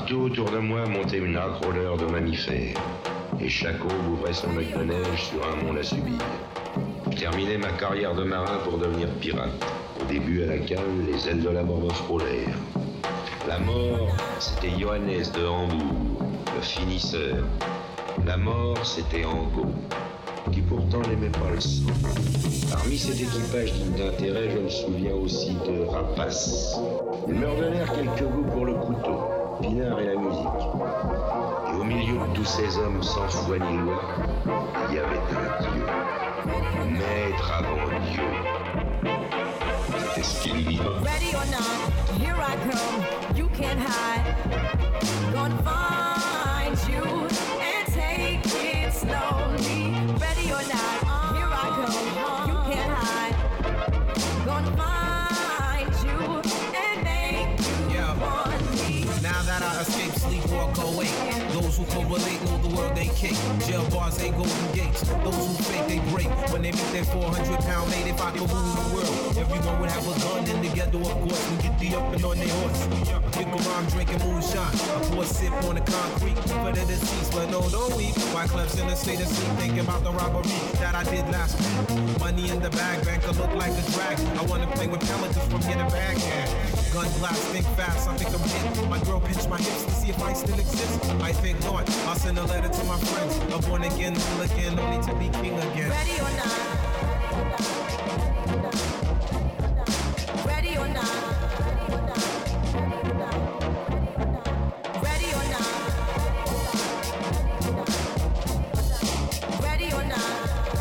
Partout autour de moi montait une âcre odeur de mammifères, et chaque aube ouvrait son œil de neige sur un monde à subir. Je terminais ma carrière de marin pour devenir pirate. Au début, à la cale, les ailes de la mort me frôlèrent. La mort, c'était Johannes de Hambourg, le finisseur. La mort, c'était Angot, qui pourtant n'aimait pas le sang. Parmi cet équipage digne d'intérêt, je me souviens aussi de Rapace. Ils me redonnèrent quelques goûts pour le couteau, Pinard et la musique. Et au milieu de tous ces hommes sans foi ni loi, il y avait un Dieu. Maître avant Dieu. C'était ce qu'il dit. Ready or not, here I come. You can't hide. Gonna find you and take it slowly. Ready or not, here I come. You can't hide. Gonna find you and make you want me. Now that I escape, sleep, walk away. Those who correlate know the world they kick. Jail bars ain't golden gates. Those who fake, they break. When they meet their 400-pound mate, if I could rule the world, everyone would have a gun in the ghetto, of course, and get the up and on their horse. Kick around drinking moonshine. I pour a sip on the concrete for the deceased, but no, don't weep. Why Clem's in a state of sleep, thinking about the robbery that I did last week. Money in the bag, banker look like a drag. I wanna play with pelicans from here to Baghdad. Gun blast, think fast, I think I'm hit. My girl pinched my hips to see if I still exist. I think not, I'll send a letter to my friends. A born again, hooligan, only to be king again. Ready or not. Ready or not. Ready or not. Ready or not.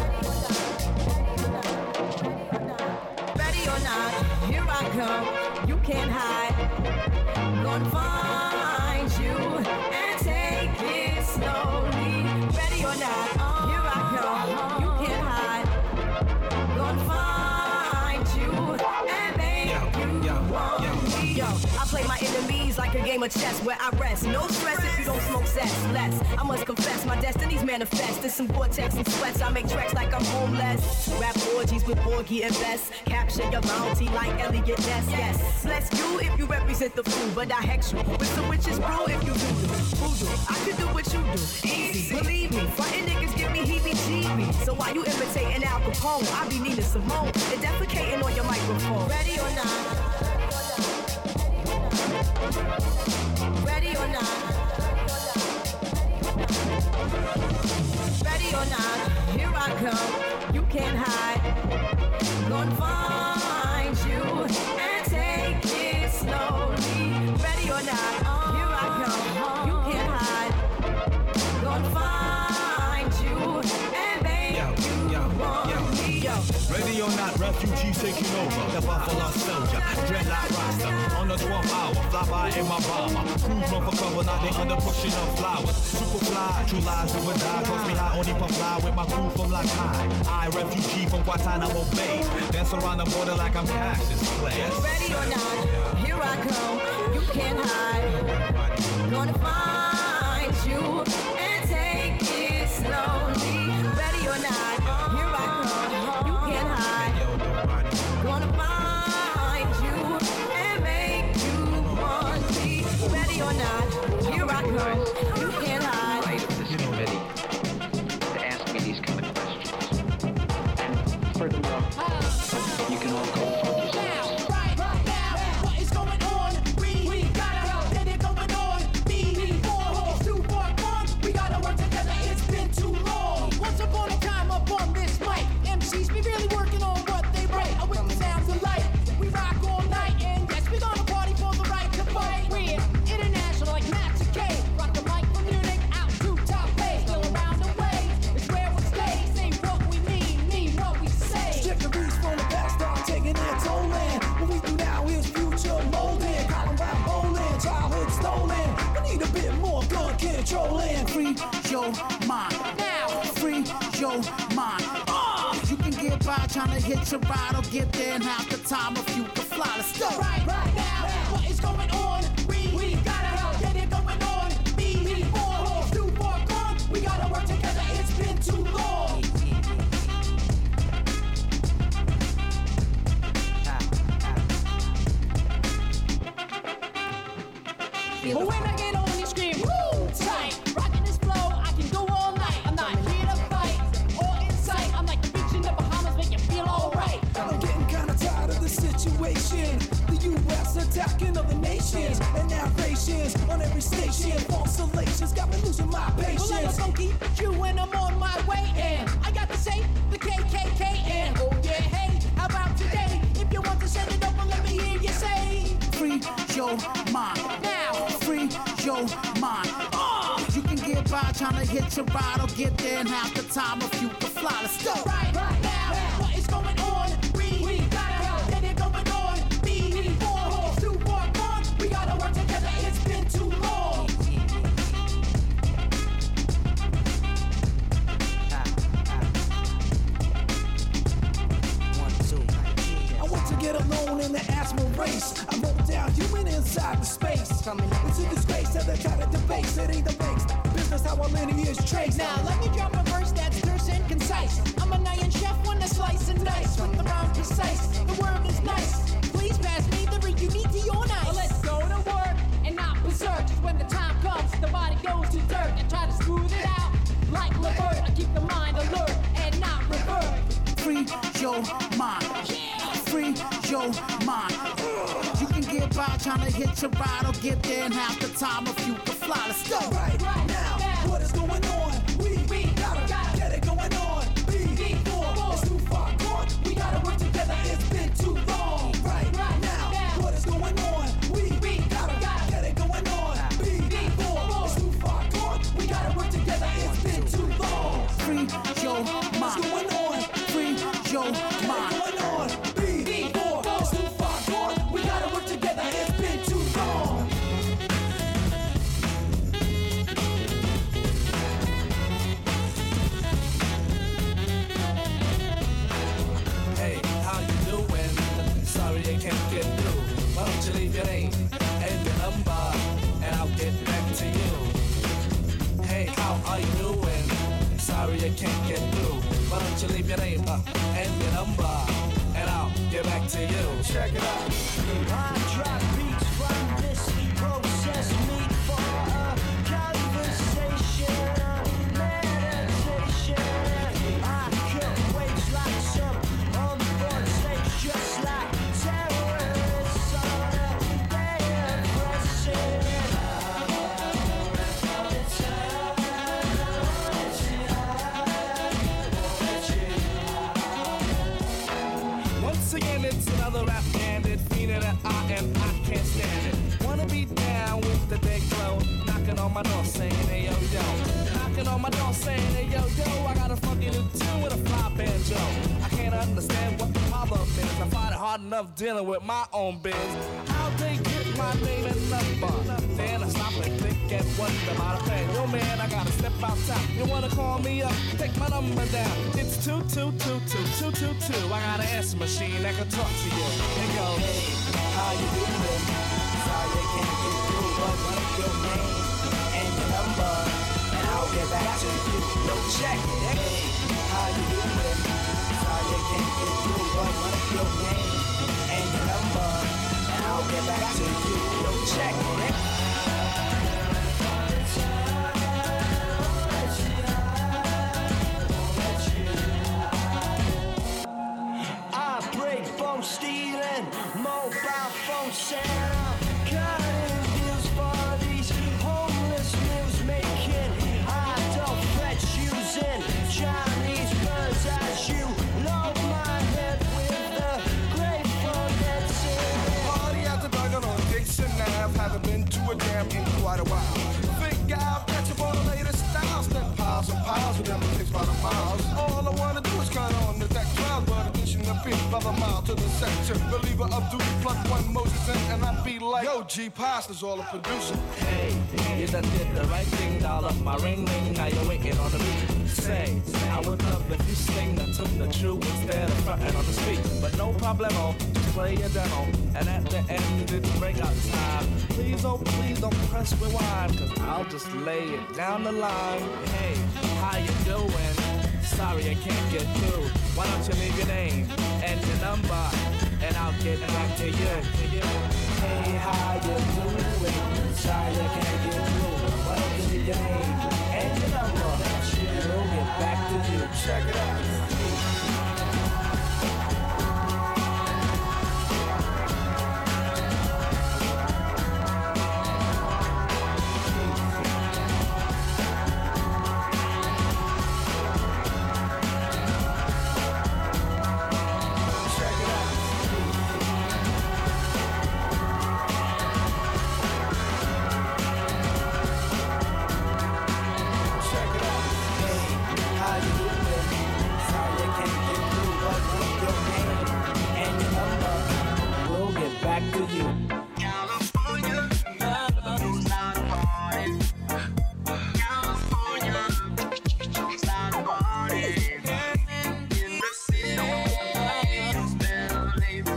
Ready or not. Here I come. You can't hide. Gonna find you and take it slowly. Ready or not. Here I come. You can't hide. Gonna find you and make you want me. Yo, I play my enemies like a game of chess where I rest. No stress if you don't smoke sex. Less, I must confess, my destiny's manifest. There's some vortex and sweats. I make tracks like I'm homeless. Rap orgies with Borgie and Best. Capture your bounty like Elliot Ness. Yes, bless you if you represent the fool, but I hex you with some witches brew if you voodoo. I can do what you do, easy. Believe me, frontin' niggas give me heebie-jeebies. So while you imitating Al Capone, I be Nina Simone and defecating on your microphone. Ready or not? Ready or not? Ready or not? Here I come. You can't hide. Gonna find you and take it slowly. Ready or not? Here I come. You can't hide. Gonna find you and make you want me. Yo. Ready or not, refugees taking over. The Buffalo Soldier, dreadlock roster. On the 12th hour, fly by in my bomber. Crews run for cover, now they under pushing up flowers. Super fly, true lies never die. Toss me high, only puff fly with my crew from like high. I, refugee from Guantanamo Bay. Dance around the border like I'm Cassius Clay. Ready or not, here I come. You can't hide. Gonna find you and take it slowly. Ready or not, here I come. You can't hide. Gonna find you and make you want me. Ready or not, here I come. You can't hide. This is ready to ask me these kind of questions. And furthermore, you can all go fuck yourselves. Right now, what is going on? We gotta get it going on. B4, it's too far gone. We gotta work together. It's been too long. Once upon a time up on this mic, MCs be really working on what they write. I with the sounds alike. We rock all night, and yes, we gonna party for the right to fight. We're international like Master K. Rock the mic from Munich out to top base. Still around the way, it's where we stay. Say what we mean what we say. Trickeries from the past start taking their toll in. What we do now is future molding. Colin rap bowling, childhood stolen. We need a bit more gun controlling. Free your mind. Now, Free your mind. You can get by trying to hit your ride or get there in half the time if you can fly. Let's go. right now, what is going on? We gotta get it going on. B4, it's too far gone. We gotta work together. It's been too long. When I get on attacking other nations and narrations on every station. False salations got me losing my patience. Well, let go keep you when I'm on my way in. I got to say the KKKN. Oh yeah, hey, how about today? If you want to send it over, let me hear you say. Free your mind. Now, Free your mind. You can get by trying to hit your ride or get there in half the time if you can fly. Let's go. right now, what is going on? We gotta get it going on. Before it's too far gone, we gotta work together. It's been too long. I want to get alone in the asthma race. I wrote down human inside the space. It's a disgrace that they try to debase. It ain't the base. Business how our lineage trace. Now let me drop a verse that's terse and concise. I'm an iron chef when I slice and dice with the rhyme precise. The word is nice. Please pass me the ring. You need to your nice. Well, let's go to work and not berserk. Just when the time comes, the body goes to dirt. I try to smooth it out like Levert. I keep the mind alert and not revert. Free your mind. Free your mind. You can get by trying to hit your ride or get there in half the time if you can fly. Let's go. Right now, what is going on? We gotta get it going on. Before it's too far gone, we gotta work together. It's been too long. Right now, what is going on? We gotta get it going on. Before it's too far gone, we gotta work together. It's been too long. Free your mind. What's going on? Free your mind. What's going on? Before it's too far gone, we gotta work together. It's been too long. Hey, how you doing? Sorry I can't get through. Why don't you leave your name and your number, and I'll get back to you. Hey, how are you doing? Sorry I can't get through. Why don't you leave your name and your number, and I'll get back to you. Check it out. I drop beats from this process me for a conversation, meditation. I kill waves like some unborn slaves, just like terrorists on a day of president. Once again, it's another rap bandit, feeling that I can't stand it. Wanna be down with the big glow, knocking on my door saying, hey yo yo. Knocking on my door saying, hey yo yo, I got a funky new tune with a fly banjo. I can't understand what the problem is. I find it hard enough dealing with my own biz. How'd they get my name and number? Then I stop and think and wonder about a thing. Yo man, I gotta step outside. You wanna call me up? Take my number down. It's 2222222. I got an answer machine that can talk to you. It goes, Hey, how you doing? Sorry I can't get through, but what's your name and your number, and I'll get back to you. No check it. Hey, how you doing? Sorry I can't get through, but what's your name and your number, and I'll get back to you. No check it. I break phone stealing, mobile phone selling, cutting deals for these homeless meals making. I don't fetch using Chinese buzz as you load my head with the Grateful Dead singing. party at the Duggan on Dixon Ave. Haven't been to a jam in quite a while. Think I'll catch up on the latest styles. Spent piles and piles with them things by the miles. All I wanna do is count on the deck crowd, but addition of people by the mile to the section. Believer of duty, plug one Moses in, and I be like, yo, G Pasta's all a producer. Hey, you done did the right thing, dial up my ring ring. Now you're waiting on the beat. Say, I would love if you sing the tune the true instead of fronting on the street. But no problemo, just play your demo, and at the end it's breakout time. Please don't press rewind, cause I'll just lay it down the line. Hey, how you doing? Sorry I can't get through. Why don't you leave your name and your number, and I'll get back to you. Hey, how you doing? Sorry I can't get through. Why don't you leave your name and your number, and we'll get back to you. Check it out. back to you. California, don't start partying. California, don't start partying. In the city, it's better living.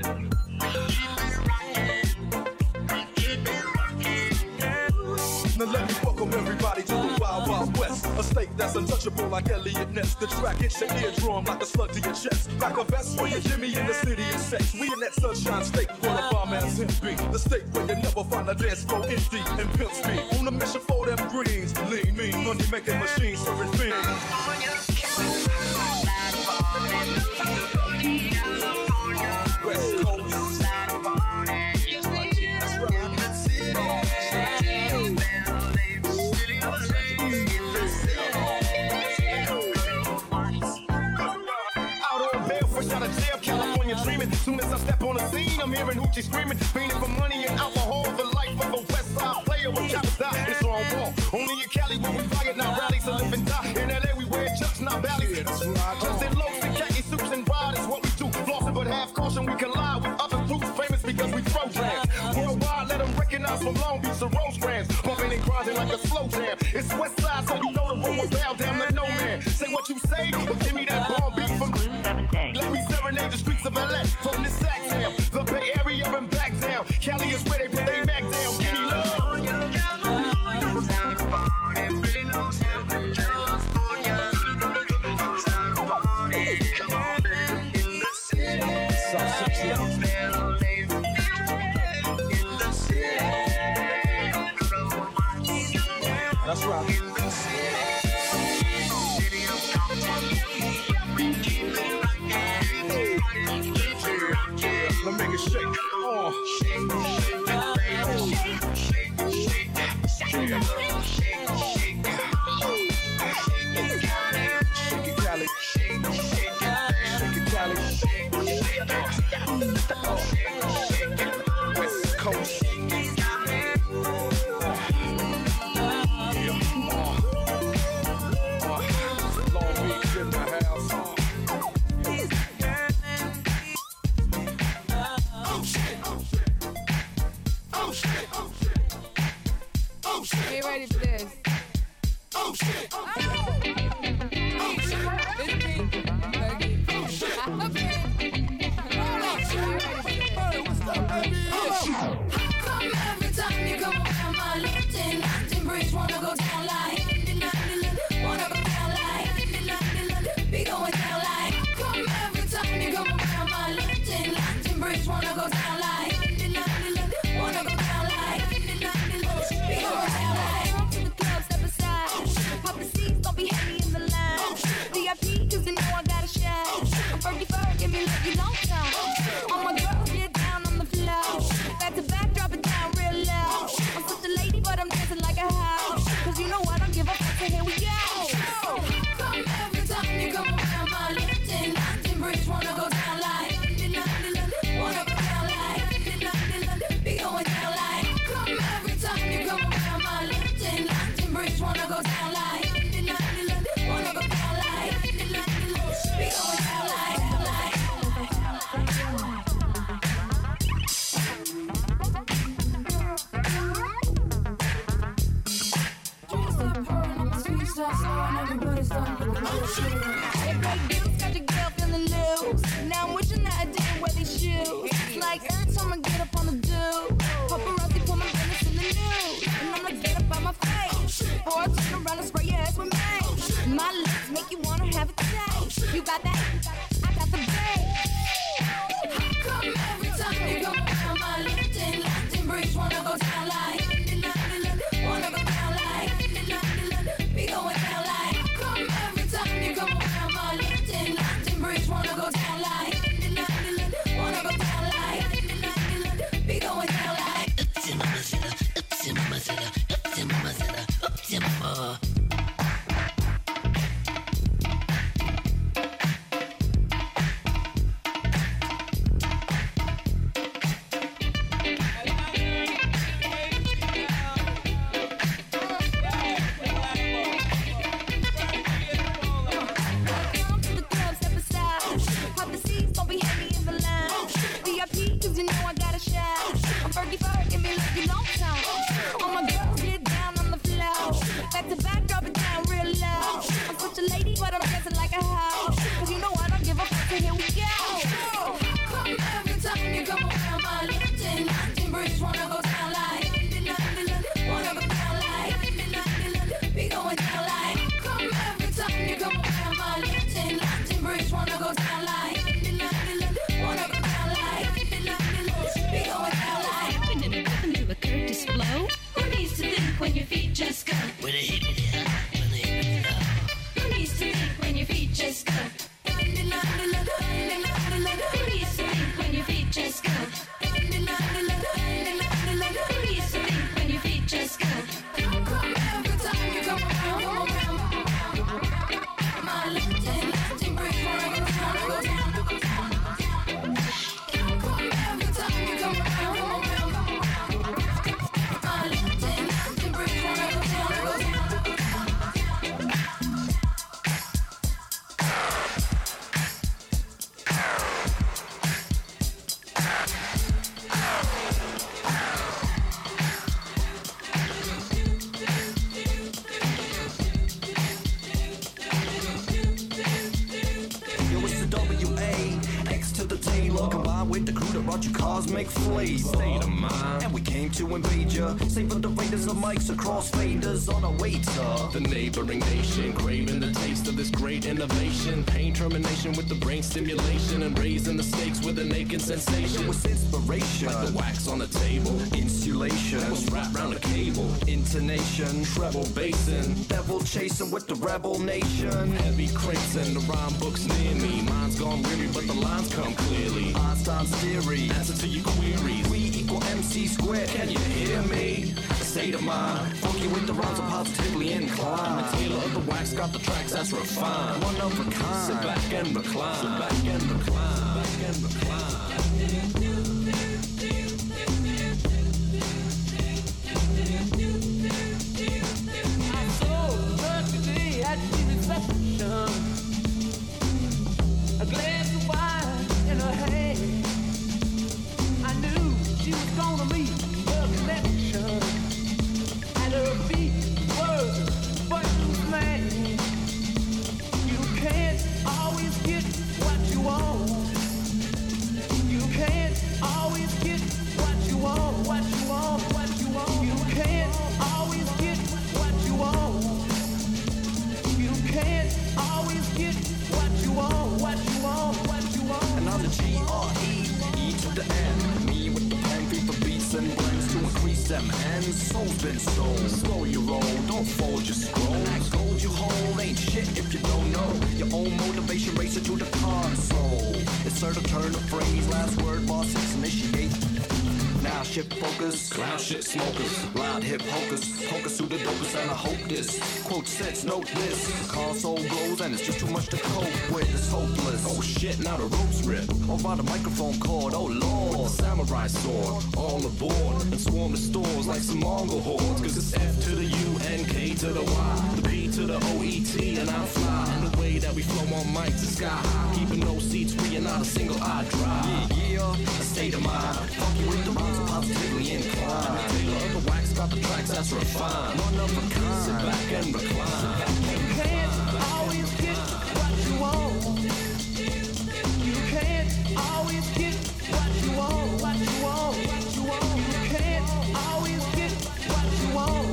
Keep it rocking. Now let me welcome everybody to the Wild Wild West, a state that's untouchable like Elliot Ness. The track hits your eardrum like a slug to your chest. Like a vest for your Jimmy in the city of sex. We in that sunshine state where the bomb ass him be. The state where you never find a dance floor empty and pimp speed. On a mission for them greens, lean mean, money making machines serving fiends. West Coast. Out of jail, California dreaming. Soon as I step on the scene, I'm hearing hoochie screaming, fiending for money and alcohol. The life of a West Side player with choppers die. It's on wall. Only in Cali where we riot, not rallies to live and die. In LA we wear chucks, not valleys. Just in lows and khaki suits and ride is what we do. Flossing but have caution, we collide with other groups famous because we programs. Worldwide, let them recognize from Long Beach to Rosecrans. Bumping and grinding like a slow jam. It's West Side, so you know the road will bow down to no man. Say what you say, but give me that bomb beat from let me serenade the streets of LA from this sack town, the Bay Area and back down. Cali is where they put their back down. Give me love. That's right. Let me make it shake. Shake, shake, shake, shake, West Coast. Long Beach in the house. Get ready for this. Oh shit! Oh shit! Come every time you come around my London bridge, wanna go down like wanna go down like be going down like. Come every time you come around my London bridge, wanna go down like wanna go down like be going down like. To the club, step aside. Pop the seats, don't be heavy in the line. VIP, cause you know I gotta shine. I'm Fergie Ferg, give me love you long time. All my girls get down on the floor. Back to back, drop it down real low. I'm such a lady, but I'm dancing like a house. Cause you know I don't give a fuck, so here we go. Come every time you come around my London bridge, wanna go down like wanna go down like be going down like. Come every time you come around my London bridge, wanna go down like wanna go down like be going down like. They break deals, got your girl feeling loose. Now I'm wishing that I didn't wear these shoes. It's like every time I get up on the do, paparazzi put my business in the news, and I'm like, get up on my face, or I turn around and spray your ass with mace. My lips make you wanna have a taste. You got that? I got the bass. Come every time you come around my London bridge, wanna go down like wanna go down like be going down like. Come every time you come around my London bridge, wanna go down like wanna go down like be going down like. Oops, mama said, oops, mama said, oops, mama said, oops, mama. wanna go down like. Wanna go down like. Be going down like. Come every time you come around my London Bridge, wanna go down like. Wanna go down like. Be going down like. Open it up into a Curtis blow. Who needs to think when your feet just go? With a hip it up, with a hip it up. Who needs to think when your feet just go? Who needs to think when your feet just go? Who needs to think when your feet just go? Come every time you come around my London Bridge, wanna go down. Come every time you come around my London Bridge, wanna go down. Yo, it's the WA, X to the Taylor, combined with the crew that brought you cosmic flavor. State of mind. And we came to invade ya, savor the raiders of mics across faders on a waiter. The neighboring nation craving the taste of this great innovation. Pain termination with the brain stimulation and raising the stakes with a naked sensation. Yo, it's inspiration, like the wax on the table. Insulation that was wrapped around a cable. Intonation, treble basin, devil chasing with the rebel nation. Heavy crates and the rhyme books near me. Mine's gone weary, but the lines come clearly. Einstein's theory, answer to your queries. We equal MC squared. Can you hear me? A state of mind, funky with the rhymes are positively inclined. The tailor of the wax got the tracks that's refined. One of a kind. Sit back and recline. Sit back and recline. Sit back and recline. A glass of wine in her hand. I knew she was gonna meet her connection. At her feet was a button man. You can't always get what you want. You can't always get what you want. What you want, what you want. You can't always get what you want. You can't always get what you want, what you want, what you want. And I'm the G-R-E, E to the N. Me with the pen, paper beats and blends to increase them. And soul's been sold. Slow your roll, don't fold your scroll. That gold you hold ain't shit if you don't know. Your own motivation racer to the console. It's her to turn the phrase, last word, boss, six, initiate. Now shift focus, clown shit smokers, loud hip hocus, focus to the dopest, and I hope this quote sets, note this. Console blows and it's just too much to cope with. It's hopeless. Oh shit, now the ropes rip. Over the microphone cord, oh lord. With the samurai sword, all aboard and swarm the stores like some Mongol hordes. Cause it's F to the U and K to the Y, the P to the O-E-T, and I fly. And the way that we flow on mics is sky high, keeping no seats free and not a single eye dry. Yeah, a state of mind, funky with the rhymes are positively inclined. The tailor of the wax got the tracks that's refined. One of a kind. Sit back and recline. You can't always get what you want. You can't always get what you want, what you want, what you want. You can't always get what you want.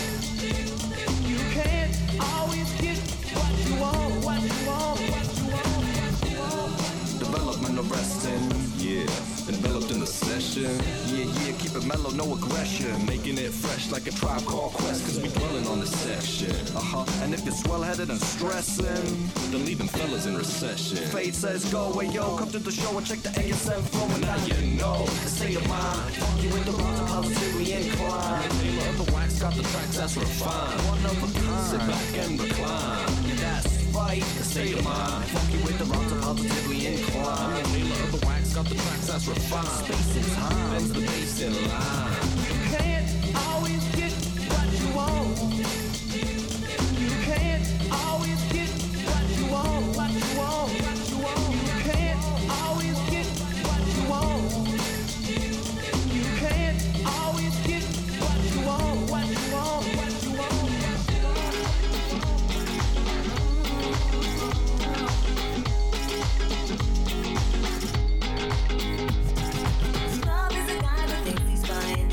You can't always get what you want, what you want, what you want, what you want. Development arresting, yeah. Enveloped in the session. Yeah, keep it mellow, no aggression. Making it fresh like a Tribe Called Quest, cause we dwelling on this section. And if you're swell-headed and stressing, then leave them fellas in recession. Fate says go, hey yo, come to the show and check the ASM flow. And now you know, the state of mind, funky with the rhymes are positively inclined. The tailor of the wax got the tracks that's refined. One of a kind. Sit back and recline. That's right, the state of mind, funky with the rhymes are positively inclined. The tailor of the wax got the tracks that's refined. Space and time, bends the bass in line. You can't always get what you want. You can't always get what you want, what you want, what you want. You can't always get what you want. You can't always get what you want, what you want, what you want. Love is a guy that thinks he's fine.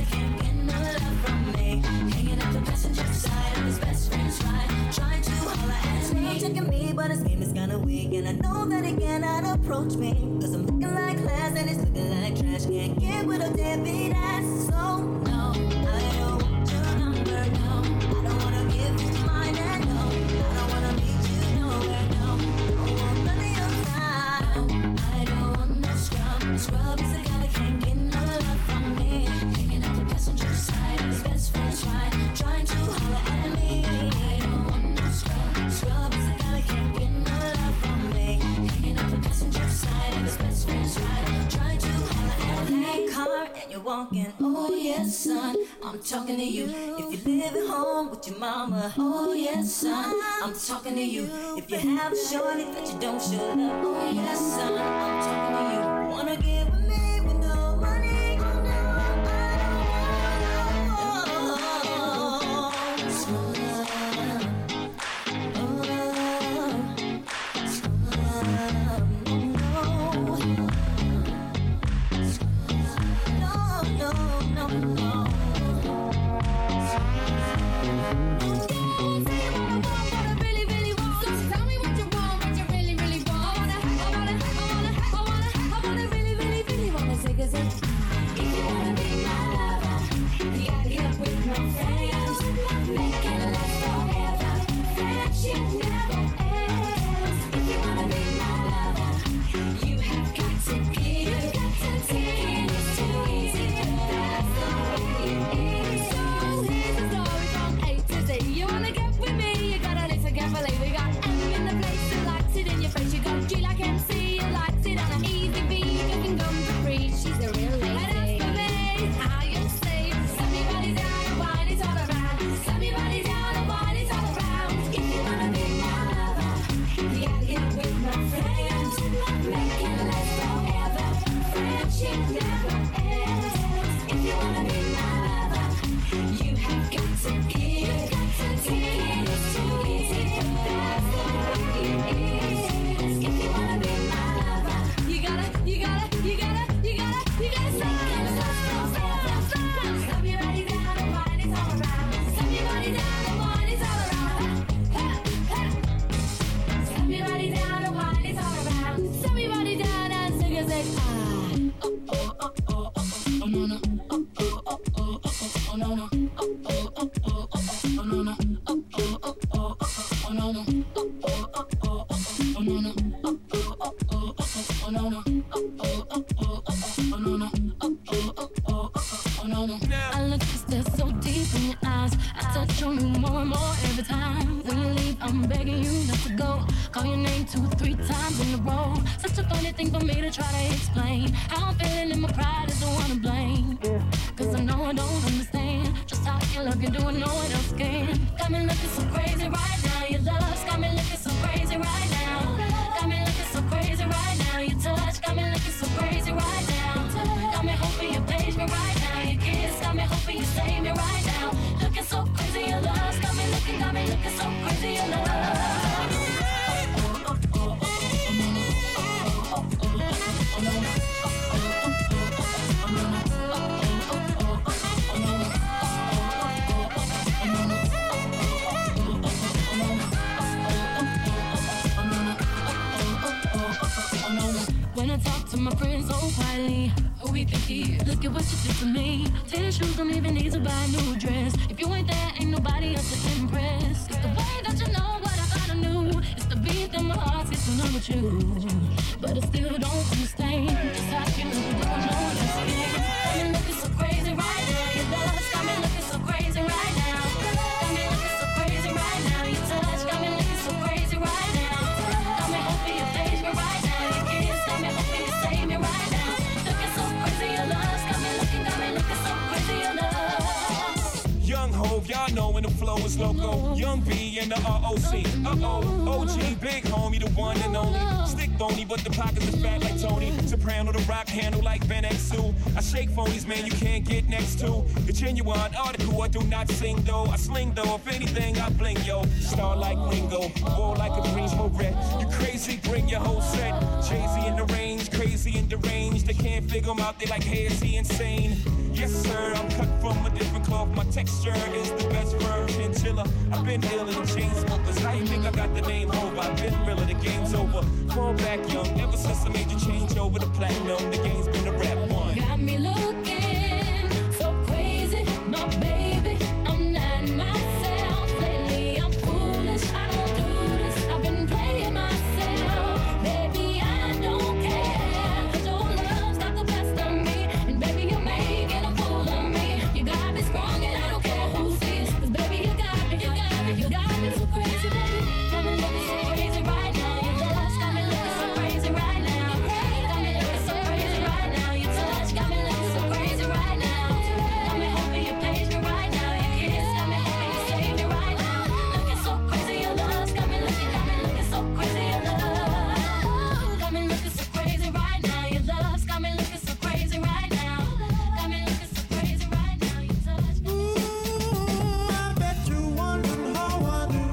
guy can't get no love from me. Hanging out the passenger side of his best friend's ride, trying to holler at me. Checking me, but his game is kinda weak, and I know that he cannot approach me. Cause I'm looking like class and he's looking like trash. Can't get with a deadbeat ass. So no, I don't want your number, no. I don't wanna give you mine, and no, I don't wanna meet you nowhere, no. I want none of your time. No, I don't want no scrub. Scrub is the guy that can't get no love from me. Hanging out the passenger side of his best friend's ride, trying to holler at me. I don't want no scrub. Scrub is the guy that can't get no love from me. Hanging out the passenger side of his best friend's ride, trying to holler at me. Car and you're walking, oh yes son, I'm talking to you. If you live at home with your mama, oh yes son, I'm talking to you. If you have a shorty that you don't show love, oh yes son, I'm talking to you. Wanna get with me with no money? Oh no, I look at this so deep in your eyes. I touch on you more and more every time. When you leave, I'm begging you not to go. Call your name 2-3 times in a row. Such a funny thing for me to try to explain. How I'm feeling and my pride is the one to blame. Cause I know I don't understand just how your love can do it, no one else can. Got me looking so crazy right now. Your love's got me looking so crazy right now. Got me looking so crazy right now. Your touch got me looking so crazy right now. Got me hoping you page me right now. Your kiss got me hoping you save me right now. Looking so crazy, your love's got me looking so crazy, your love. When I talk to my friends so quietly, who we think he is? Look at what you did to me. Tennis shoes don't even need to buy a new dress. If you ain't there, ain't nobody else to impress. It's the way that you know what I thought I knew. It's the beat that my heart gets when I'm with you. But I still don't understand just how you look at what no one else can. Got me looking so crazy right now. Your love's got me looking so crazy right now. Got me looking so crazy right now. Your touch got me looking so crazy right now. Got me hoping you page me right now. Your kiss got me hoping you save me right now. Looking so crazy, your love's got me looking so crazy, your love. Young Hov, y'all know when the flow is loco. Young B and the ROC. OG, big homie, the one and only. Stick bony, but the pockets are fat like Tony. Soprano, the rock handle like Ben X2. I shake phonies, man, you can't get next to. The genuine article, I do not sing though. I sling though, if anything, I bling yo. Star like Ringo, war like a Greensboro red. You crazy, bring your whole set. Jay-Z in the range, crazy and deranged. They can't figure him out, they like, hey, is he insane? Yes, sir, I'm cut Texture is the best verb, chinchilla. I've been ill in the chain smokers. How you think I got the name over? I've been realer, the game's over. Fall back young, ever since I made you change over to platinum. The game's been a rap one. Got me looking so crazy, my baby. I'm not myself lately. I'm foolish. I don't do this. I've been playing myself, baby. I don't care. 'Cause your love's got the best of me, and baby, you're making a fool of me. You got me sprung, and I don't care who sees. 'Cause baby, you got me so crazy, baby. Got me looking so crazy right now. Your love's got me looking so crazy right now. Got me looking so crazy right now. Your touch got me looking so crazy right now. Got me hoping you page me right now. Your kiss got me hoping you save me right now. Looking so crazy, your love's got me looking so crazy, your love. Got me looking so crazy right now. Your love's got me looking so crazy right now. Got me looking so crazy right now. Your touch. I bet you wondering how I do.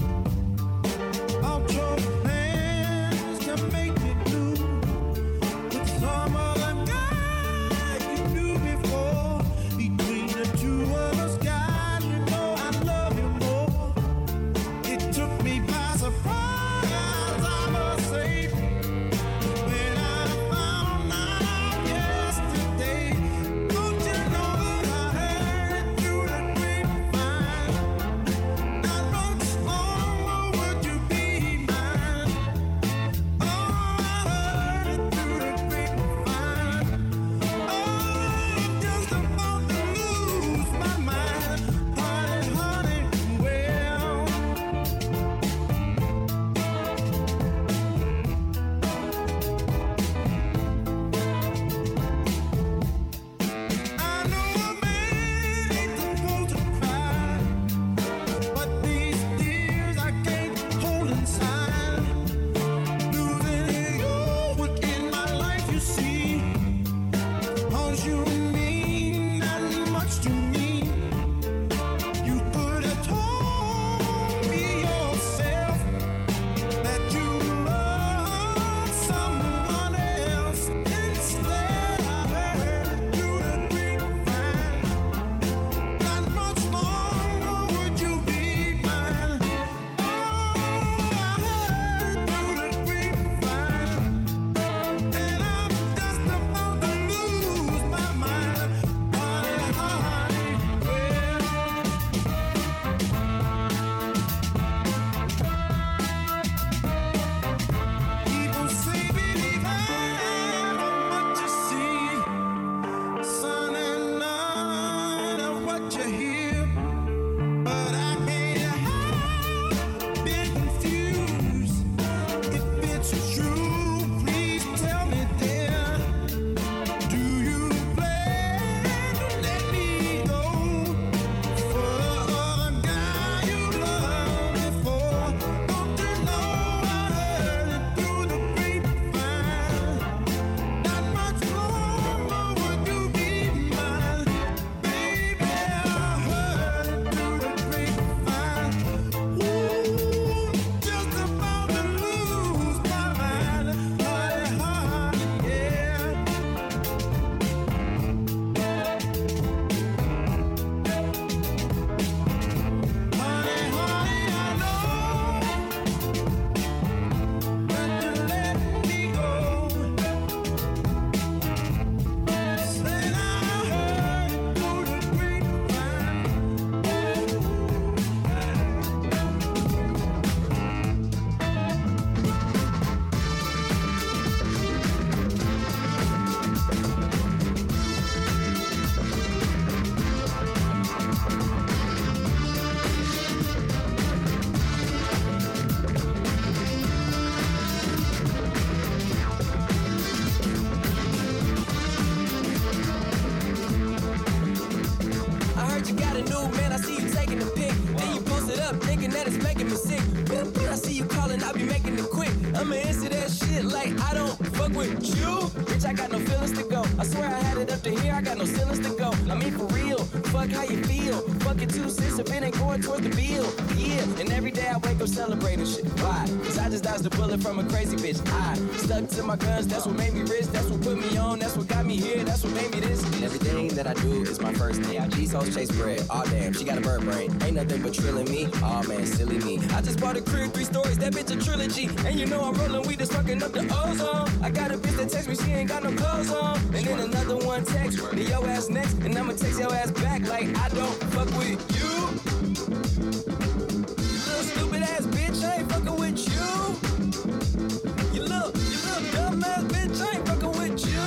Out your plans to make me blue with some other guy you knew before. Between the two of us, God, you know I love you more. It took me by surprise, I must say, when I found out yesterday. Don't you know that I heard it through the grapevine? Not much longer would you be mine. Oh, I heard it through the grapevine. Oh, I'm just about to lose my mind. Honey, honey, well. I know a man ain't supposed to cry, but these tears I can't hold inside. Losing you in my life, you see, 'cause you mean not much to me. You could have told me yourself that you love someone else. Instead, I heard it through the grapevine. Not much longer would you be mine. Oh, I heard it through the grapevine, and I'm just about to lose my mind. Honey, honey, well. People say believe half of what you see, son, and none of what you hear. But I can't help being confused. If it's true, please tell me, dear. Do you plan to let me go for the other guy you loved before? Don't you know I heard it through the grapevine? Not much longer would you be mine, baby. I heard it through the grapevine. Ooh, just about to lose my mind, honey, honey, yeah. Honey, honey, I know that you let me go. Said I heard it through the grapevine. I heard you got a new man, I see you taking the pic. Then you post it up, thinking that it's making me sick. I see you calling, I be making it quick. I'ma answer that shit like I don't fuck with you. Bitch, I got no feelings to go. I swear I had it up to here, I got no ceilings to go. I mean, for real, fuck how you feel. Fucking 2 cents if it ain't going towards the bill. Yeah, and every day I wake up celebrating shit. Why? Cause I just dodged a bullet from a crazy bitch. I stuck to my guns, that's what made me rich. That's what put me on, that's what got me here. That's what made me this. And everything that I do is my first name. These hoes chase bread. Aw damn, she got a bird brain. Ain't nothing but trilling me. Aw man, silly me. I just bought a crib, 3 stories, that bitch a trilogy. And you know I'm rolling weed that's fucking up the ozone. I got a bitch that text me, she ain't got no clothes on. And then another one text me, yo ass next. And I'ma text your ass back like I don't fuck with you. You little stupid ass bitch, I ain't fucking with you. You little dumb ass bitch, I ain't fucking with you.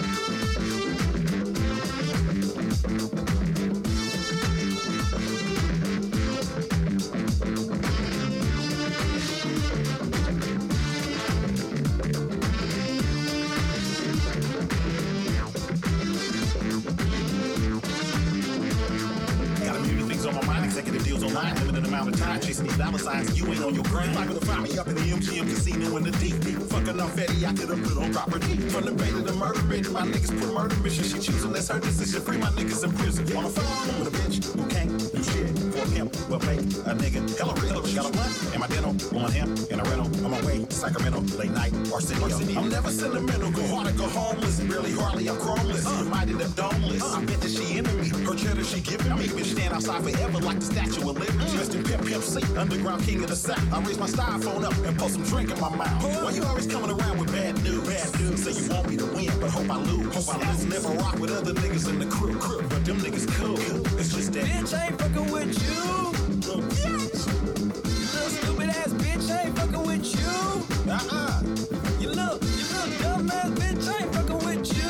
Executive deals online, limited amount of time, chasing these dollar signs, and you ain't on your grind. Liable to find me up in the MGM casino in the deep. Fucking off Eddie, I could've put on property. From the bait to the murder rate, my niggas put murder mission. She choosing, that's her decision. Free my niggas in prison. On the phone with a bitch who can't do shit for him, but make a nigga hella rich. Got a blunt in my dental, on him in a rental. On my way to Sacramento, late night, Arsenio. I'm never sentimental, go hard or go homeless. Really hardly I'm chromeless, reminded of domeless. I bet that she into me, her cheddar she giving me. Bitch stand outside forever like the Statue of Liberty. Just in Pimp C, underground king of the South. I raise my styrofoam up and pour some drink in my mouth. Why you always coming around with bad news? Say you want me to win, but hope I lose. Never rock with other niggas in the crew. But them niggas cool. It's just that. Bitch, I ain't fucking with you. Bitch. You little stupid ass bitch, I ain't fucking with you. You little dumb ass bitch, I ain't fucking with you.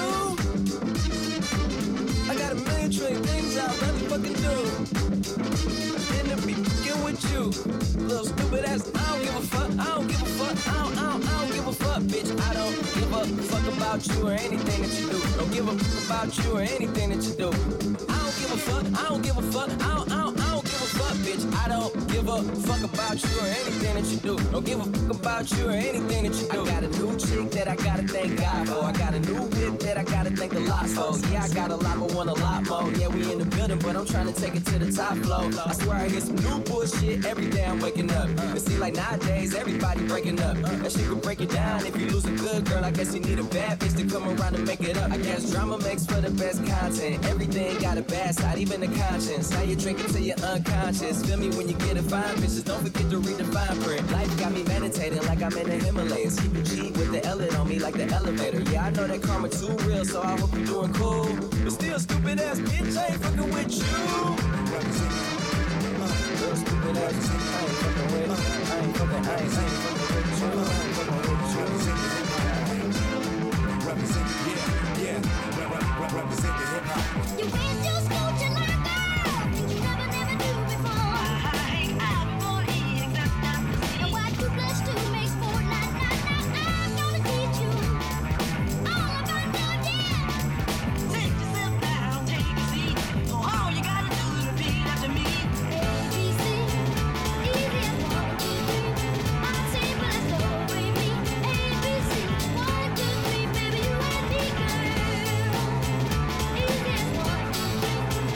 I got a million trillion things I'd rather fucking do. Then to be fucking with you. Little stupid ass, I don't give a fuck. I don't give a fuck. I don't give a fuck, bitch. I don't give a fuck about you or anything that you do. Don't give a fuck about you or anything that you do. I don't give a fuck. I don't give a fuck. I don't give a fuck, bitch. I don't give a fuck about you or anything that you do. Don't give a fuck about you or anything that you do. I got a new chick that I gotta thank God for. I got a new whip that I gotta thank a lot for. Yeah, I got a lot, but want a lot more. Yeah, we in the building, but I'm trying to take it to the top floor. I swear I hear some new bullshit every day I'm waking up. It seems like nowadays everybody breaking up. That shit could break it down. If you lose a good girl, I guess you need a bad bitch to come around and make it up. I guess drama makes for the best content. Everything got a bad side, even the conscience. How you drink it till you're unconscious. Feel me when you get a fine bitches. Don't forget to read the fine print. Life got me meditating like I'm in the Himalayas. Keep it G with the L on me like the elevator. Yeah, I know that karma too real, so I hope you're doing cool. But still, stupid ass bitch, I ain't fucking with you. Little stupid ass bitch, I ain't fucking with you. I ain't fucking with you. I ain't fucking with you. Represent, yeah, represent the hip hop. You can't just go to my girl. You never do before. I'm gonna eat exactly. And what 2 + 2 makes 4, I'm gonna teach you all about your dance. Sit yourself down, take a seat. All you gotta do is repeat after me. ABC, easy as 1, 2, 3. I'm simple as do, re, mi. ABC, 1, 2, 3, baby, you and me, girl. Easy as 1, 2, 3.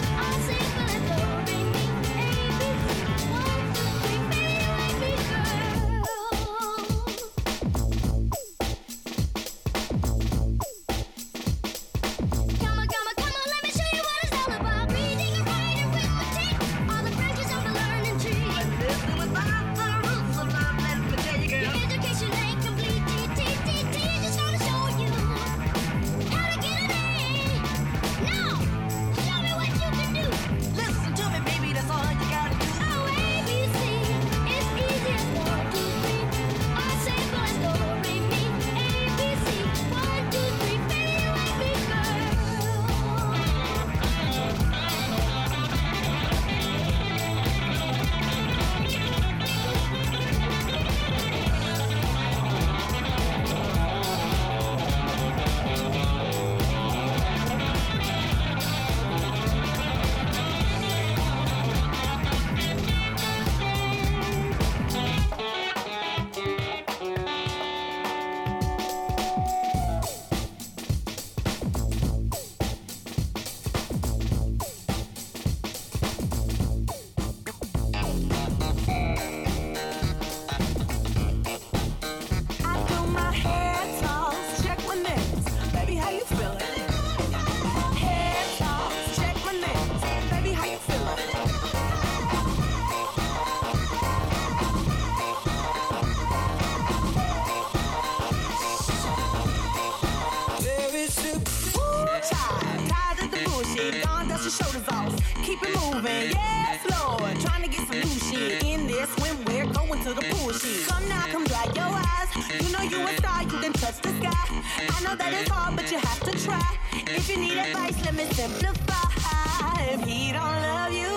house, keep it moving, yes, Lord. Trying to get some new shit in there, swimwear, going to the pool shit. Come now, come dry your eyes. You know you a star, you can touch the sky. I know that it's hard, but you have to try. If you need advice, let me simplify. If he don't love you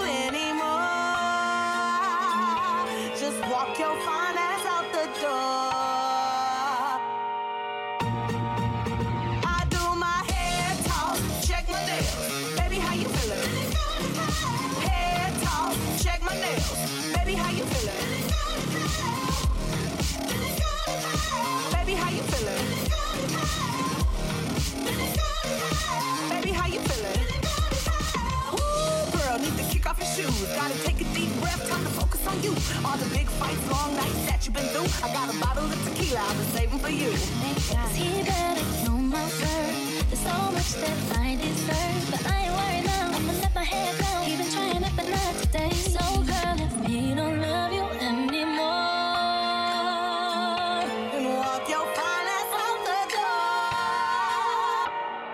anymore, just walk your fine ass out the door. I do my hair talk, check my nails. Baby, how you feeling? Hair talk, check my nails. Baby, how you feeling? Baby, how you feeling? Baby, how you feeling? Ooh, girl, need to kick off your shoes. Gotta take a deep breath, time to focus on you. All the big fights, long nights that you've been through. I got a bottle of tequila I've been saving for you. Cause he better know my worth. There's so much that I deserve, but I ain't worried now. I'ma let my hair grow. Even trying up at night today. So girl, if he don't love you anymore, then walk your fine ass out the door.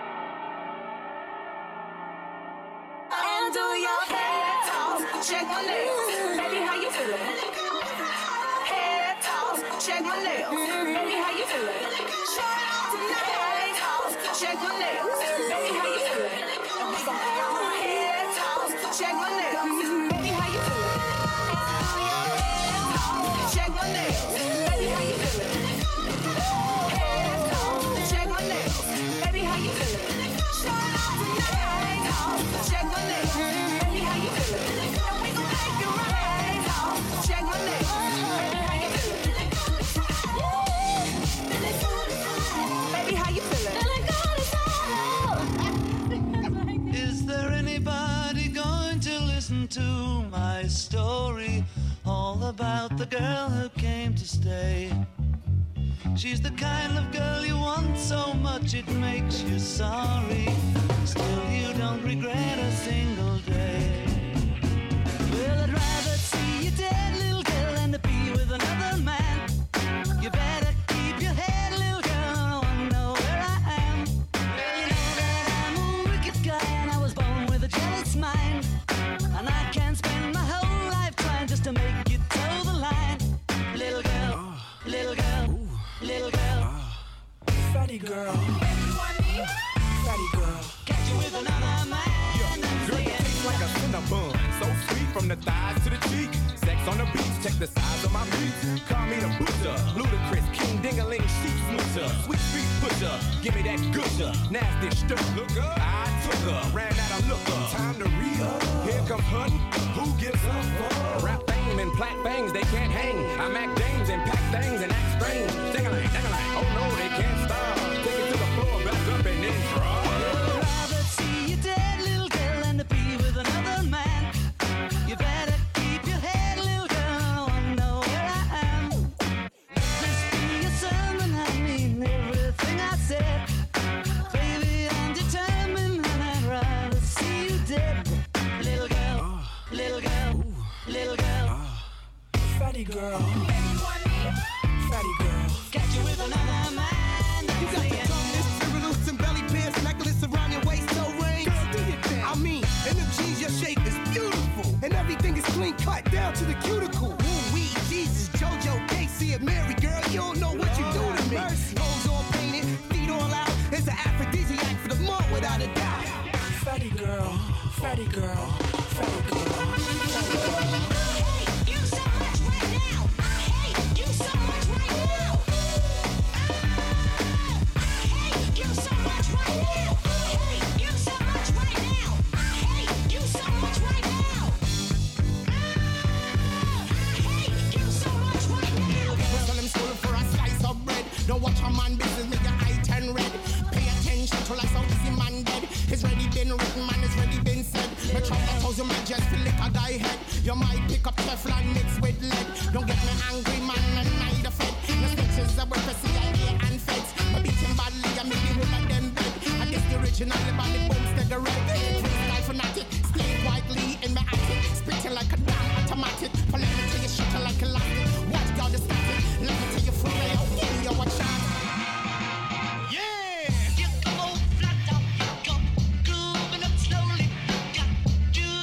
And do your hair toss, check my nails. Baby, how you feeling? Hair toss, check my nails. Baby, how you feeling? Show it off tonight. Toss, check my nails. Baby, how you feeling? We gon' hair toss, check my nails. Baby, how you feeling? Hair toss, check my nails. Baby, how you feeling? Hair toss, check my nails. Baby, how you feeling? Show it off tonight. Toss, check my nails. Baby, how you feeling? And we gon' make it right. Toss, check my nails. Baby, how you feeling? Baby, how you feeling? Is there anybody going to listen to my story? All about the girl who came to stay. She's the kind of girl you want so much it makes you sorry. Still you don't regret a single day. Well, I'd rather see you dead, little girl, than to be with another man. You better keep your head, little girl, I wanna know where I am. Well, you know that I'm a wicked guy and I was born with a jealous mind. And I can't spend my whole life trying just to make you toe the line. Little girl, little girl, little girl. Fatty girl, fatty girl. Catch you with another man. Girl, you taste like a cinnabon, so sweet from the thighs to the cheek. Sex on the beach, check the size of my meat. Call me the butcher, ludicrous, king dingaling, sheep smoocher, sweet street pusher. Give me that gusher, nasty stir. Look up, I took her, ran out of looker. Time to re-up. Here comes Hutton, who gives up? Rap fame and plat bangs, they can't hang. I mac dames and pack things and act strange. Ding-a-lang, ding-a-lang, oh no, they can't stop. Take it to the floor, back up and then drop. I'd rather see you dead, little girl, than to be with another man. You better keep your head, little girl, I wanna know where I am. Let this be a sermon, I mean everything I said. Baby, I'm determined and I'd rather see you dead. Little girl, little girl, little girl. Fatty girl, fatty girl. Catch you with another man. You got the tongueless, cigarettes and belly pants, necklace around your waist, no ring. Girl, do your thing. I mean, in them jeans, your shape is beautiful, and everything is clean cut down to the cuticle. Ooh, wee, Jesus, JoJo, Casey, and Mary, girl, you don't know what you do to me. Clothes all painted, feet all out. It's an aphrodisiac for the month, without a doubt. Fatty girl, fatty girl, fatty girl, fatty girl. Don't watch a man business, make your eye turn red. Pay attention to like how easy man dead. It's already been written, man, it's already been said. But try that house, you might just feel like a guy head. You might pick up Teflon mixed with lead. Don't get me angry, man, and neither fed. The snitches are worth for CIA and feds. I beat him badly, I make the whole of them bed. I guess the original, the body bones, the red. Freestyle fanatic, stay quietly in my attic. Spitting like a damn automatic. Let me tell you, shut like elastic. Watch God, the static. Let me tell you, free way out. You watch out. Yeah! You go flat out, you go grooving up slowly. Got you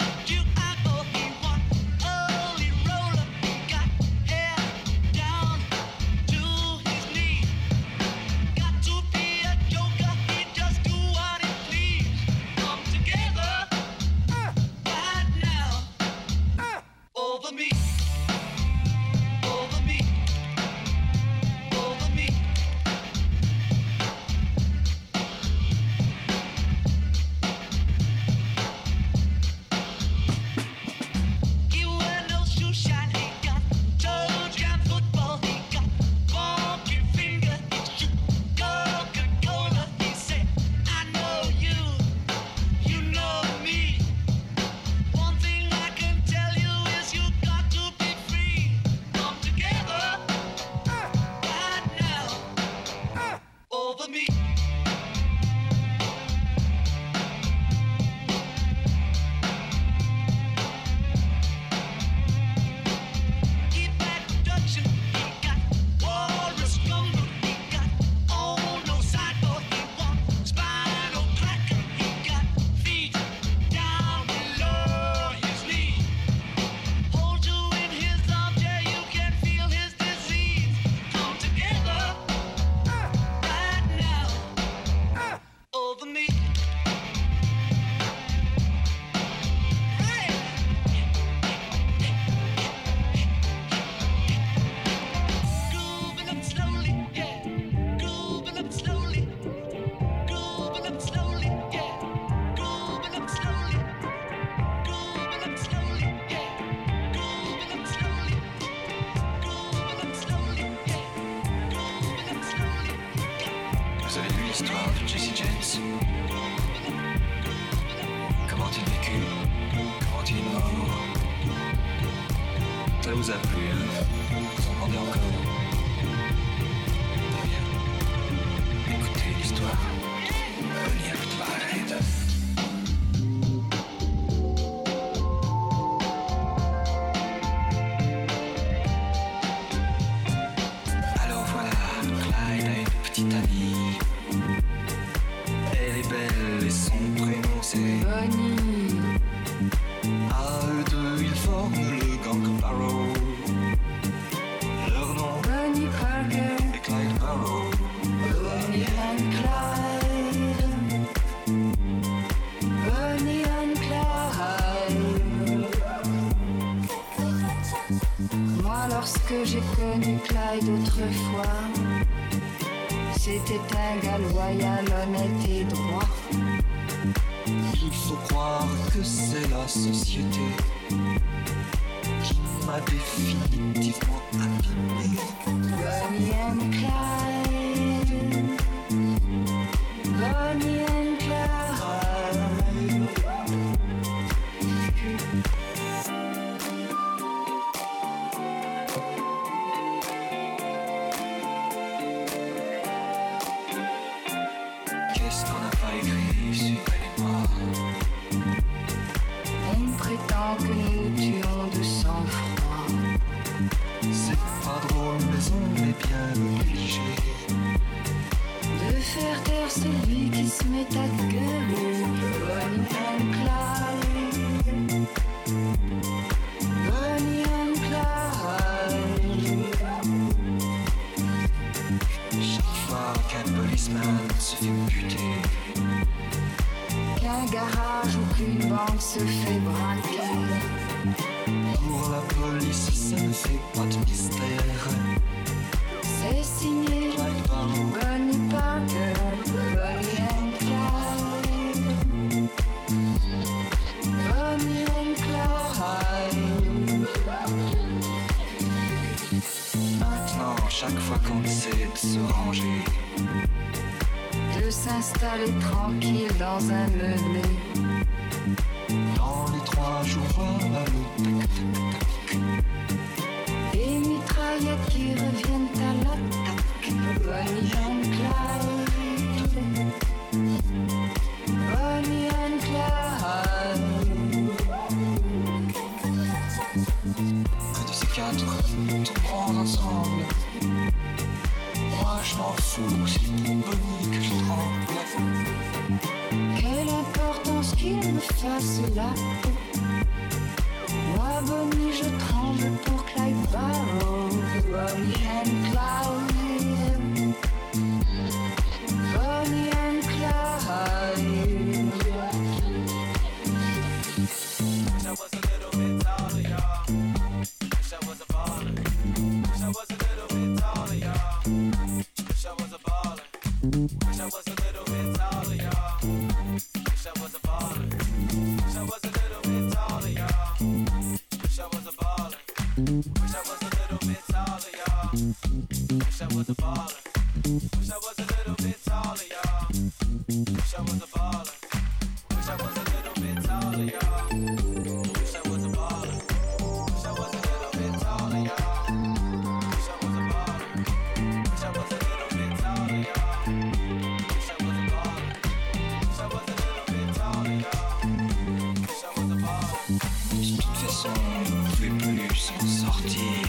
passe? Comment il vécu? Comment il est mort? Ça vous a plu, hein? Vous en demandez encore? Très bien. Écoutez l'histoire. Bonnie and Clyde. Alors voilà, Clyde a une petite amie. Elle est belle et son prénom c'est Bonnie. À eux deux ils forment le gang Barrow. Leur nom Bonnie Parker et Clyde Barrow. Bonnie and Clyde. Bonnie and Clyde. Moi lorsque j'ai connu Clyde autrefois, c'était un gars loyal, honnête et droit. Il faut croire que c'est la société qui m'a définitivement abîmé. Bonnie and Clyde. Bonnie and Clyde. Qu'est-ce qu'on n'a pas écrit sur elle et moi? On prétend que nous tuons de sang-froid. C'est pas drôle mais on est bien obligé de faire taire celui qui se met à gueuler. Bonnie and Clyde. Bonnie and Clyde. Chaque fois qu'un policeman se fait buter, qu'un garage ou qu'une banque se fait braquer, pour la police ça ne fait pas de mystère. C'est signé Bonnie Parker. Bonnie and Clyde. Bonnie and Clyde. Maintenant, chaque fois qu'on essaie de se ranger, de s'installer tranquille dans un meublé, dans les 3 jours, voilà le tac-tac-tac, des mitraillettes qui reviennent à l'attaque. Bonnie and Clyde. Bonnie and Clyde. Un de ces 4, tout prendre ensemble. Moi je m'en fous, c'est pour Bonnie que je tremble. Quelle importance qu'il me fasse la peau. Moi Bonnie je tremble pour Clyde Barrow. Bonnie and Clyde. Bonnie and Clyde. Wish I was a little bit taller, y'all. Wish I was a baller. Wish I was a little bit taller, y'all. Wish I was a baller. Wish I was a little bit taller, y'all. Wish I was a baller. Wish I was a little bit taller, y'all. Wish I was a baller. Wish I was a little bit taller, y'all. Wish I was a baller. Wish I was a little bit taller, y'all. Wish I was a baller. Wish I was a little bit taller, y'all. Wish I was a baller. Wish I was a little bit taller, y'all. Wish I was a baller. Wish I was a little bit taller, y'all. Wish I was a baller. Wish I was a little bit taller, y'all. Wish I was a baller. De toute façon, on ne pouvait plus s'en sortir.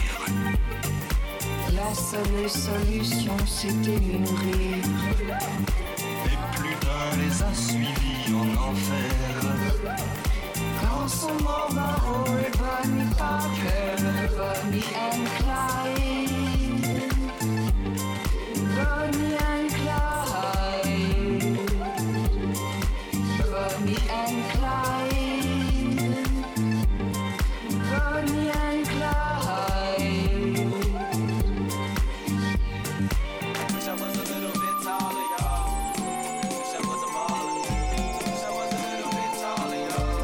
La seule solution c'était mourir. Et plus d'un les a suivis en enfer. Quand son mort Barrow et Bonnie Parker. Bonnie and Clyde. Bonnie and Clyde. Bonnie and Clyde. Bonnie and Clyde. Wish I was a little bit taller, y'all. Wish I was a baller. Wish I was a little bit taller,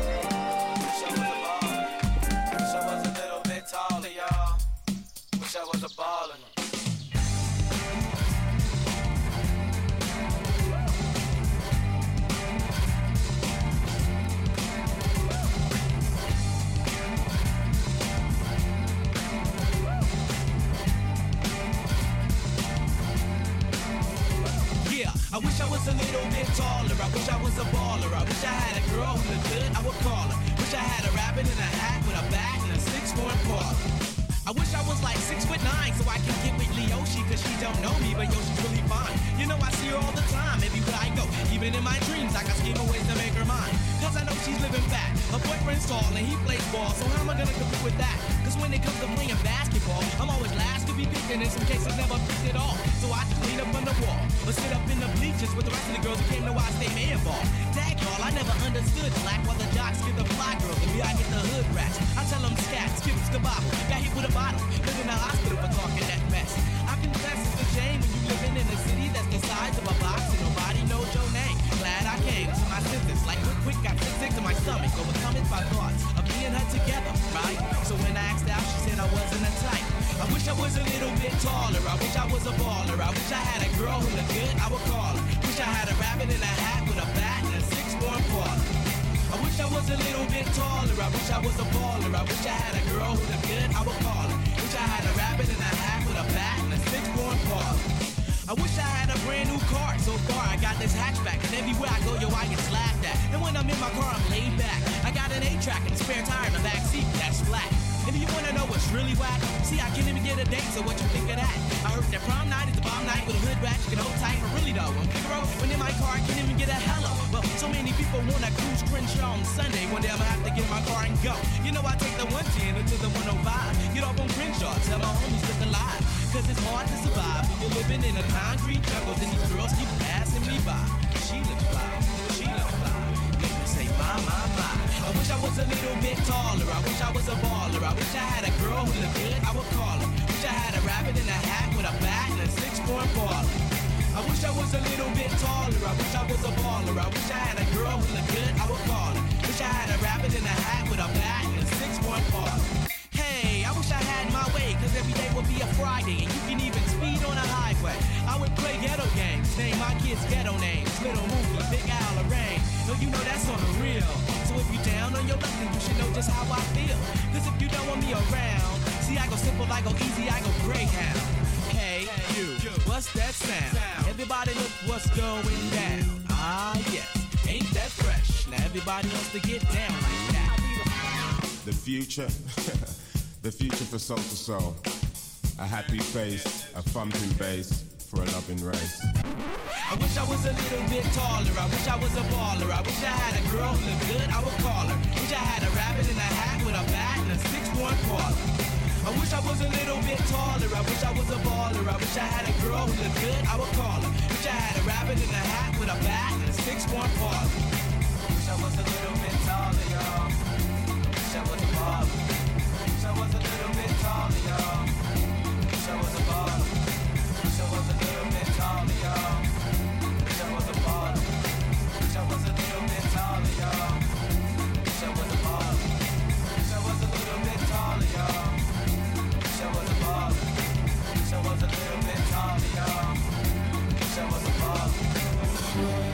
y'all. Wish I was a baller. Wish I was a little bit taller, y'all. Wish I was little bit taller. I wish I was a baller. I wish I had a girl who looked good, I would call her. Wish I had a rabbit in a hat with a bat and a 6'4" parlor. I wish I was like 6'9" so I can get with Leoshi, cause she don't know me, but yo, she's really fine. You know I see her all the time, everywhere I go. Even in my dreams, I got scheme of ways to make her mine. Cause I know she's living fat. Her boyfriend's tall and he plays ball, so how am I gonna compete with that? Cause when it comes to playing basketball, I'm always last to be picked, and in some cases never picked at all. So I just clean up on the wall, or sit up in the bleachers with the rest of the girls who came to watch they man ball. Tag y'all, I never understood black while the jocks get the fly girls, and me I get the hood rats. I tell them scat, skip, skabobble, got hit with a bottle, live in the hospital for talking that mess. I confess it's a shame when you living in a city that's the size of a box and nobody knows your name. Glad I came to my senses, like quick, got sick to my stomach, overcome it by thoughts of me and her together, right? So when I asked out, she said I wasn't a type. I wish I was a little bit taller, I wish I was a baller, I wish I had a girl who looked good, I would call her. Wish I had a rabbit in a hat with a bat and a 6'4" parlor. I wish I was a little bit taller, I wish I was a baller, I wish I had a girl who looked good, I would call her. Wish I had a rabbit in a hat with a bat and a 6'4" parlor. I wish I had a brand new car, so far I got this hatchback, and everywhere I go, yo, I get slapped at. And when I'm in my car, I'm laid back. I got an 8-track and a spare tire in the back seat, that's flat. And if you wanna know what's really whack, see, I can't even get a date, so what you think of that? I heard that prom night is the bomb night with a hood rat, you can hold tight, but really though, I'm Figaro, when in my car, I can't even get a hello. Well, so many people wanna cruise Crenshaw on Sunday, one day I'ma have to get in my car and go. You know I take the 110 into the 105, get off on Crenshaw, tell my homies look alive. Cause it's hard to survive when you're living in a concrete jungle, then these girls keep passing me by. She looks fly, she looks fly, make me say my. I wish I was a little bit taller, I wish I was a baller, I wish I had a girl who looked good, I would call her. Wish I had a rabbit in a hat with a bat and a 6'4" parlor. I wish I was a little bit taller, I wish I was a baller, I wish I had a girl who looked good, I would call her. Wish I had a rabbit in a hat with a bat and a 6'4" parlor. Hey, I wish I had my way, cause every day would be a Friday, and you can even speed on a highway. I would play ghetto games, name my kids ghetto names, Little Movie, Big Al, Lorraine. No, you know that's on the real. So if you down on your luck, then you should know just how I feel. Cause if you don't want me around, see I go simple, I go easy, I go Greyhound. Hey, you, what's that sound? Everybody look what's going down. Ah, yes, ain't that fresh? Now everybody wants to get down like that. The future, the future for soul to soul. A happy face, a thumping bass for a loving race. I wish I was a little bit taller, I wish I was a baller, I wish I had a girl who looked good, I would call her. Wish I had a rabbit in a hat with a bat and a 6'1" parlor. I wish I was a little bit taller, I wish I was a baller, I wish I had a girl who looked good, I would call her. Wish I had a rabbit in a hat with a bat and a 6'1" parlor. Wish I was a little bit taller, y'all. Wish I was a baller. Wish I was a little bit taller, y'all. Wish I was a baller. Wish I was a little bit taller, y'all. Wish I was a baller. Wish I was a little bit taller, y'all. Wish I was a baller. Wish I was a little bit taller, y'all. Wish I was a baller. Wish I was a little bit taller, y'all. Wish I was a baller.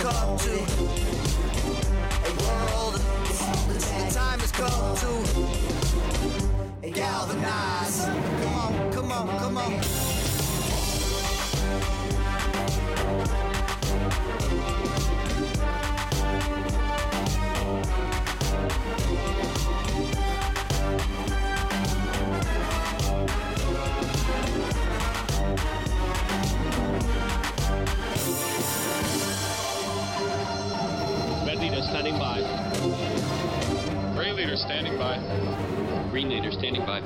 come to. Hey world, the time has come to galvanize. Come on, come on, come on. Red leader standing by. Gray leader standing by. Green leader standing by.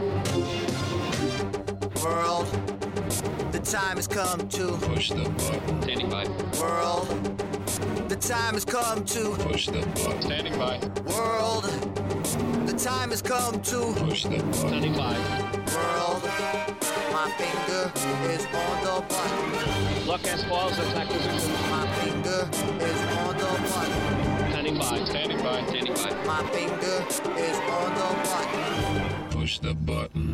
World, the time has come to push the button. Standing by. World, the time has come to push the button. Standing by. World, the time has come to push the button. Standing by. World, my finger is on the button. Lock as falls attack position. My finger is on the button. Standing by. Standing by. Standing by. My finger is on the button. Push the button.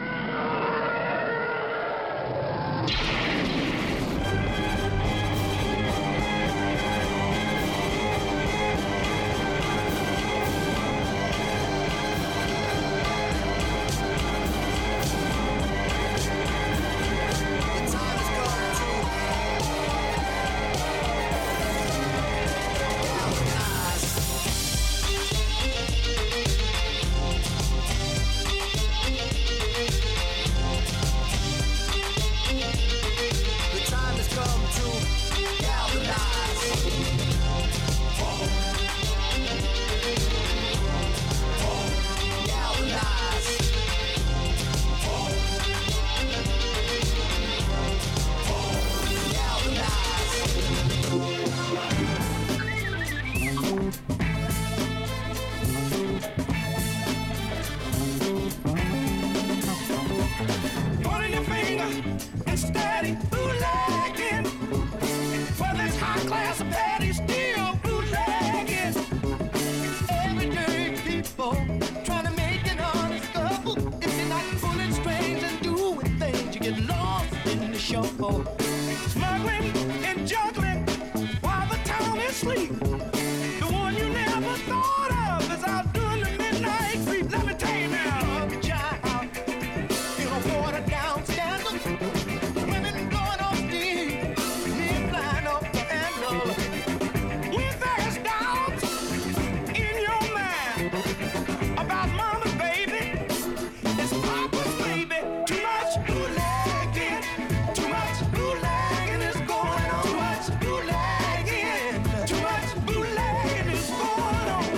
Pointing your finger and steady bootlegging. Whether it's high class or petty, still bootlegging. Everyday people trying to make an honest couple. If you're not pulling strings and doing things, you get lost in the shuffle. Smuggling and juggling while the town is asleep. The one you never thought of is out doing the midnight creep. Let me tell you now, love child. Water down scandals, women going off steam, men flying off the handle. When there's doubts in your mind about mama's baby, it's papa's baby. Too much bootlegging, too much bootlegging is going on. Too much bootlegging, too much bootlegging is going on.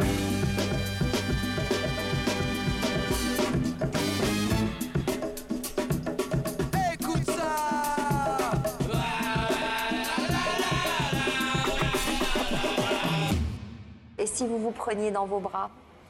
Et si vous vous preniez dans vos bras?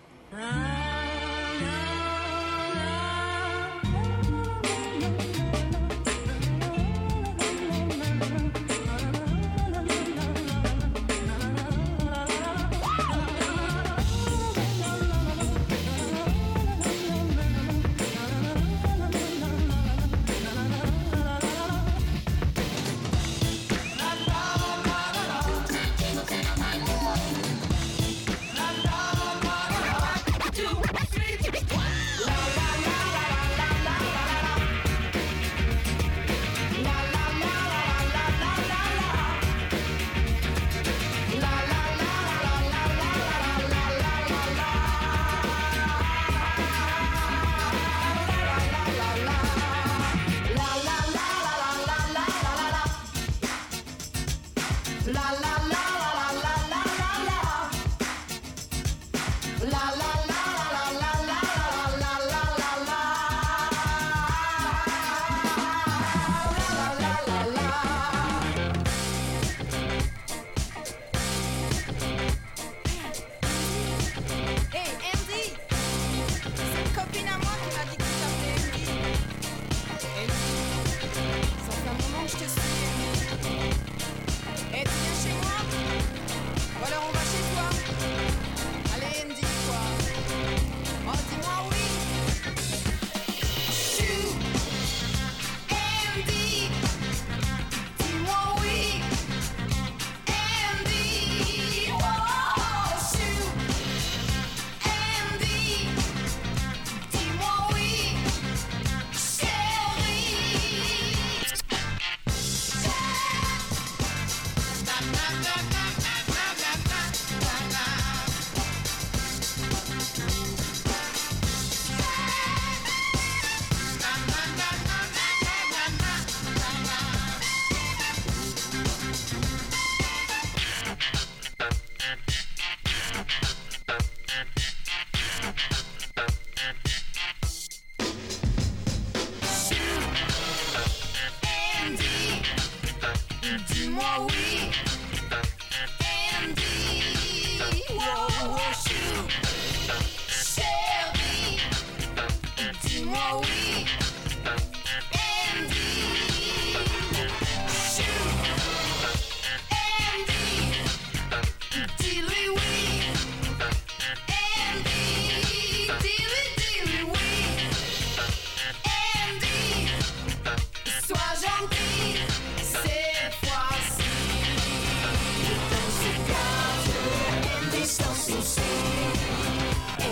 Et tu viens chez moi? Ou alors on va chez toi? Allez, Andy, quoi.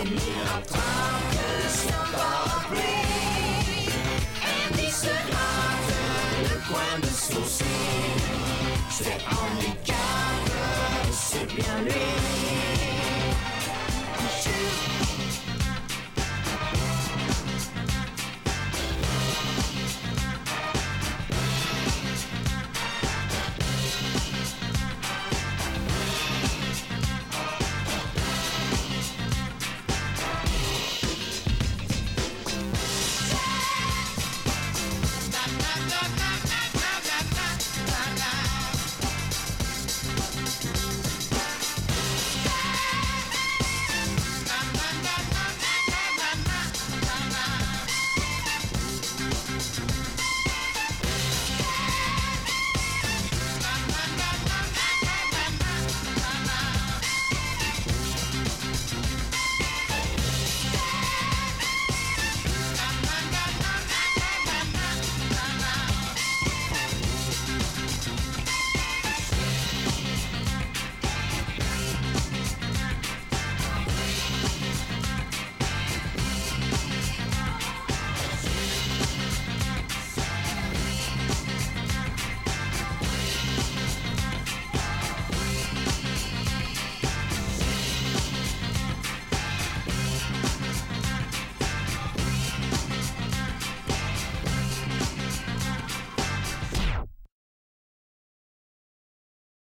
attrape son parapluie. Andy se gratte le coin de sourcil. C'est handicap, c'est bien lui.